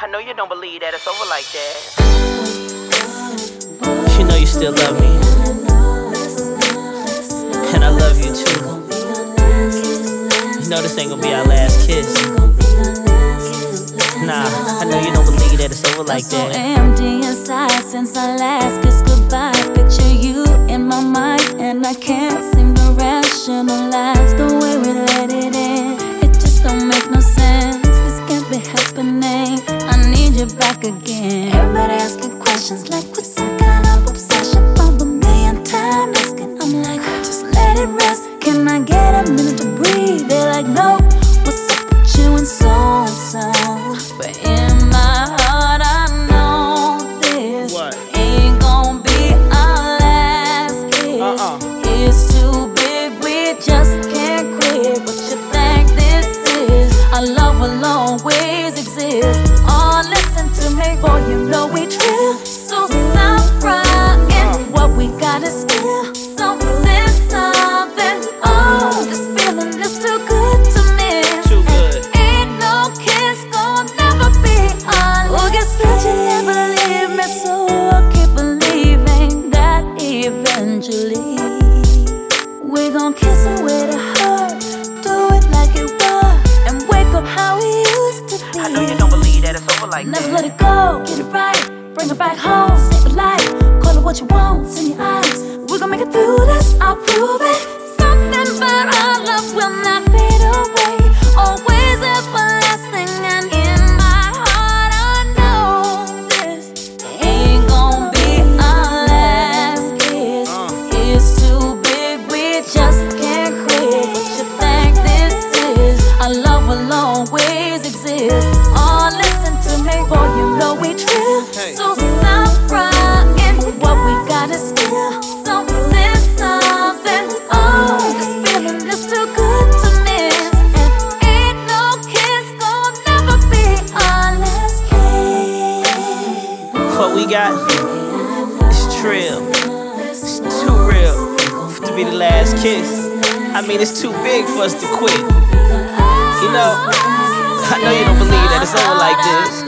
I know you don't believe that it's over like that. You know you still love me, and I love you too. You know this ain't gonna be our last kiss. Nah, I know you don't believe that it's over like that. I'm so empty inside since our last kiss goodbye. Picture you in my mind, and I can't seem to rationalize the way we let it in. It just don't make no sense. This can't be happening. I need you back again. Everybody asking questions like what's some kind of obsession. From a million times asking, I'm like, just let it rest. Can I get a minute to breathe? They're like, no. What's up with you and so-and-so? But in my heart I know this ain't gon' be our last kiss. It's too big, we just can't quit. What you think this is? Our love will always exist. Oh, listen to me, boy, you know we trill. So stop crying. What we got is still something. Oh, this feeling is too good to miss. Too good. Ain't no kiss gonna never be our last. Oh, guess that you never leave me, so I keep believing that eventually we gon' kiss away the hurt, do it like it was, and wake up how we used to be. I know you don't believe that it's over like Never that. let it go, get it right, bring it back home, save it life. Call it what you want, it's in your eyes. We gon' make it through this, I'll prove it. Something about our love will not fade away, always everlasting. And in my heart I know this ain't gon' be our last kiss. It's too big, we just can't quit. What you think this is? Our love will always exist. Oh, listen to me, boy, you know we trill. So stop crying. What we got is still something. Oh, this feeling is too good to miss. And ain't no kiss gonna never be our last kiss. What we got is trill. It's too real to be the last kiss. I mean, it's too big for us to quit. You know, I know you don't believe that it's over like this.